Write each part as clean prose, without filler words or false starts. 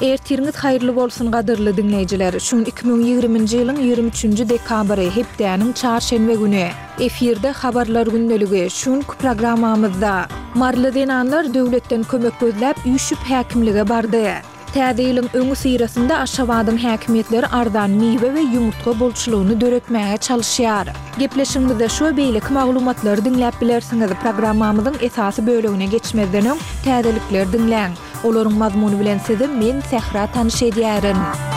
Ertiriniz hayırlı bolsun gadyrly dinleyijiler. Şun 2020-nji ýylyň 23-nji dekabry hepdäniň çarşenbe güni efirde habarlar gündöligi. Şun programmamyzda marly denanlar döwletden kömek gözläp ýüşüp häkimlige bardy. Täze ýylyň öňü syrasynda Aşgabatyň häkimetleri ardan miwe we ýumurtga bolçulugyny döretmäge çalışýar. Gepleşigimizde şu beýlik maglumatlary dinläp bilersiňiz. Programmamyzyň esasy bölegine geçmezden öň täzelikler dinläň. Olaryň mazmuny bilen sizi men Sehra tanyş edýärin.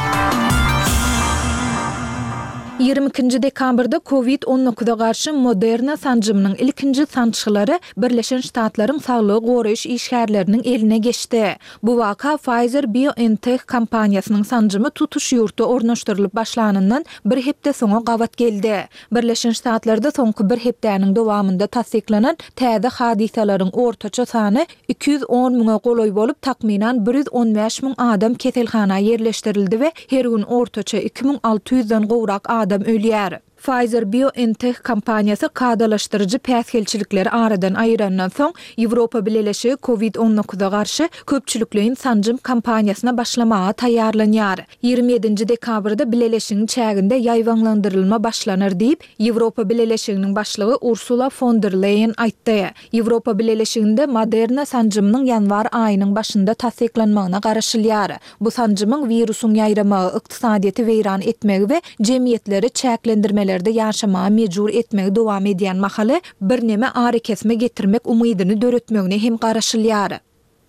22 dekabrda COVID-19 garşy Moderna sanjymynyň ilkinji sançylary Birleşen Ştatlaryň saglygy goraýyş işgärleriniň eline geçdi. Bu waka Pfizer-BioNTech kompaniýasynyň sanjymy tutuş ýurtda ornaşdyrylyp başlanandan bir hepde soňa gawat geldi. Birleşen Ştatlarda soňky bir hepdäniň dowamynda tasdiklanan täze hadisalaryň ortaça sany 210 000 goloý bolup takminan 115 000 adam keselhanaga yerleşdirildi we her gün ortaça 2600-den gowrak adam ölýär. Pfizer-BioNTech kompaniýasy kadalaşdyrjy päsgelçilikleri aradan aýrandan soň Ýewropa Birleşigi COVID-19 garşy köpçülikliň sanjym kampaniýasyna başlamaga taýýarlanýar. 27 dekabrda Birleşigiň çäginde ýaýwanlandyrylma başlanar diýip Ýewropa Birleşiginiň başlygy Ursula von der Leyen aýtdy. Ýewropa Birleşiginde Moderna sanjymynyň ýanwar aýynyň başynda tasdiklanmagyna garaşylýar. Bu sanjymyň wirusyň ýaýramagy ykdysadyýety weýran etmegi we jemgyýetleri çäklendirmeler ýaşamaga mejbur etmegi dowam edýän mahaly bir neme ary kesme getirmek umydyny döretmegine hem garaşylýar.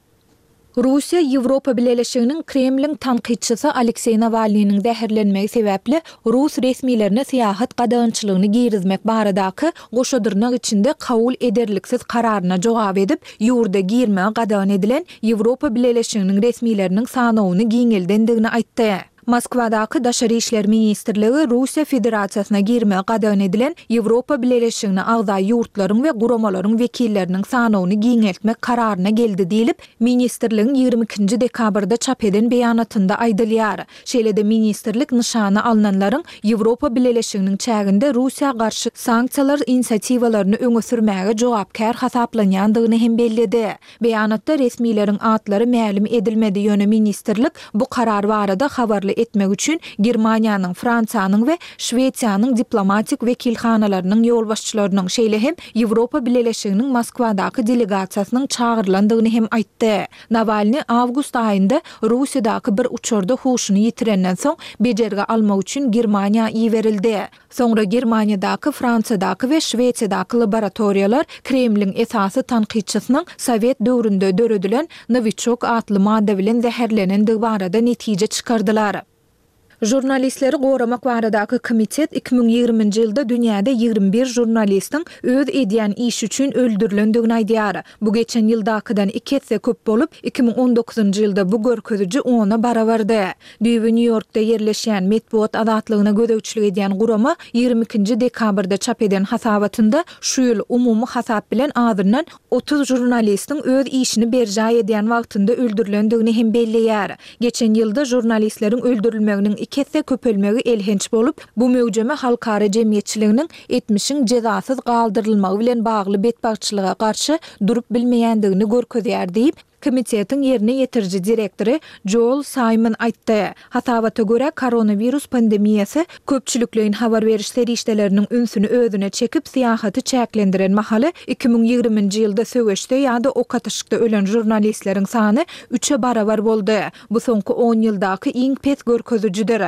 Russiya Ýewropa Birleşiginiň Kremlin tanqidçisi Aleksey Navalnyň däherlenmegi sebäpli Rus resmilerine syýahat gadagynçylygyny girizmek baradaky goşadyrnak içinde kabul ederliksiz kararyna jogap edip ýurda girmege gadagan edilen Ýewropa Birleşiginiň resmileriniň sanawyny giňeldendigini aýtdy. Moskvadaky Daşary işler ministrligi Russiya Federasiýasyna girmege gadagan edilen Ýewropa Birleşigine agza ýurtlaryň we guramalaryň wekilleriniň sanawyny giňeltmek kararyna geldi diýilip, ministrligiň 22 dekabrda çap eden beýanatynda aýdylýar. Şeýle-de ministrlik nyşany alnanlaryň Ýewropa Birleşiginiň çäginde Russiýa garşy sanksiýalar inisiatiwalaryny öňe sürmäge jogapkär hasaplanýandygyny hem bellidi. Beýanatda resmiýleriň atlary mälim edilmedi ýöne ministrlik bu karar barada habarly etmek üçin Germaniýanyň, Fransiýanyň we Şweýsiýanyň diplomatik wekilhanalarynyň ýolbaşçylarynyň şeýle hem Ýewropa Birleşiginiň Moskwadaky delegasiýasynyň çağırlandygyny hem aýtdy. Navalny awgust aýynda Russiýadaky bir uçurda huşuny ýitirenden soň bejerge almak üçin Germaniýa iýerildi. Soňra Germaniýadaky, Fransiýadaky we Şweýsiýadaky laboratoriýalar Kremlin esasy tanqidçysynyň Sowet döwründe döredilen Novichok atly madde bilen zäherlenendigi barada netije çykardylar. Jurnalistleri goramak baradaky komitet 2020-nji ýylda dünýäde 21 jurnalistiň öz edýän iş üçin öldürilendigini aýdýar. Bu geçen ýyldakydan 2 hesse köp bolup 2019-njy ýylda bu görkeziji 10-a barabardy. Düýbi New Yorkda yerleşýän Medbuat azatlygyna gödäwçilik edýän gurama 22 dekabrda çap eden hasabatynda şu ýyl umumy hasap bilen azyndan 30 jurnalistiň öz işini berja edýän wagtynda öldürilendigini hem belleýär. Geçen ýylda jurnalistleriň öldürilmeginiň kesse köpelmegi elhenç bolup, bu möwjeme halkara jemgyýetçiliginiň etmişiň jezasız galdyrylmagy bilen bagly betbagçylyga garşy durup bilmeýändigini görkezýär diýip komitetiň ýerine ýetirji direktori Joel Simon aýtdy. Hasabata görä koronavirus pandemiýasy köpçülikliň habar beriş serişdeleriniň ünsüni özüne çekip syýahaty çäklendiren mahaly 2020-nji ýylda söwüşde ýa-da okatyşykda ölen jurnalistleriň sany 3-e barabar boldy. Bu soňky 10 ýyldaky iň pes görkezijidir.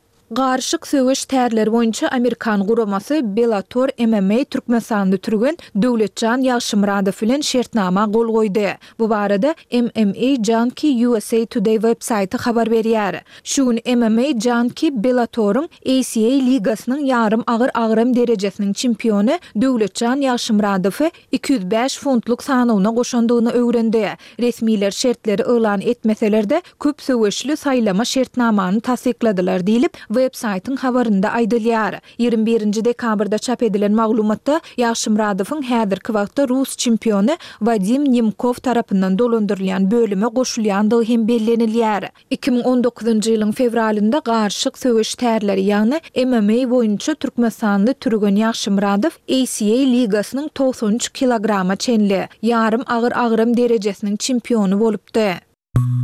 Garşyk söwüş tärleri boýunça Amerikan guramasy Bellator MMA Türkmenistanda türgen Döwletjan Ýagşymradow bilen şertnama gol goýdy. Bu barada MMA Junkie USA Today websaýty habar berýär. Şu gün MMA Junkie Bellator'un ACA ligasynyň ýarym agyr derejesiniň çempionu Döwletjan Ýagşymradowy 205 funtluk sanawyna goşandygyny öwrendi. Resmiler şertleri elan etmeseler-de köp söwüşli saýlama şertnamany tasdikladylar diýilip websaýtyň habarynda aýdylýar. 21 dekabrda çap edilen maglumatda Ýagşymradowyň häzirki wagtda Rus çempionu Vadim Nemkov tarapyndan dolandyrylýan bölüme goşulýandygy hem bellenilýär. 2019-njy ýylyň fevralynda garşyk söwüş tärleri ýagny MMA boýunça Türkmenistanda türgen Ýagşymradow ACA ligasynyň 93 kilograma çenli ýarym agyr derejesiniň çempionu bolupdy.